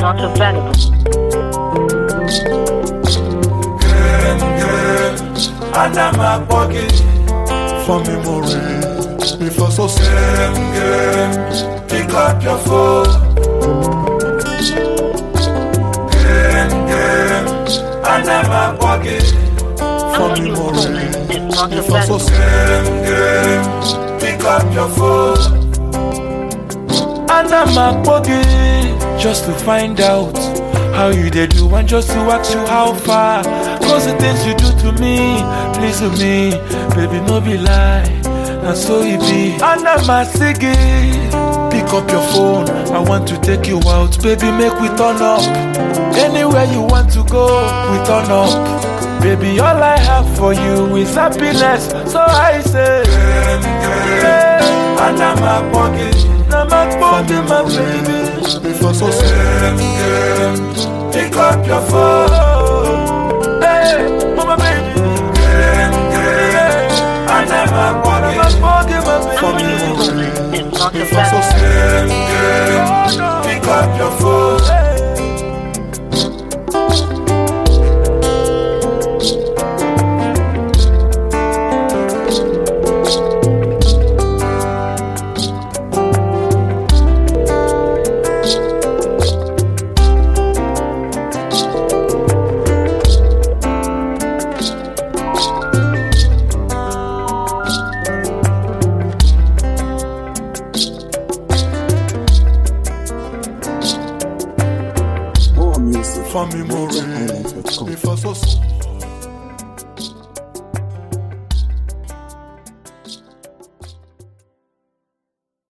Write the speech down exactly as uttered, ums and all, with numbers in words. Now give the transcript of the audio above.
not available. Girl, girl, and I'm a pocket for memory. Before so girl, girl, pick up your phone. Girl, girl, and I'm a pocket for memory. Before so girl, girl, pick up your phone. And I'm a pocket just to find out how you they do and just to ask you how far. Cause the things you do to me, please to me, baby no be lie, and so it be. And I'm a Siggy, pick up your phone, I want to take you out, baby make we turn up. Anywhere you want to go, we turn up. Baby all I have for you is happiness, so I say girl, girl, and I'm a pocket. I'm a pocket, my baby. Before so girl, girl, pick up your phone. Hey, oh my baby.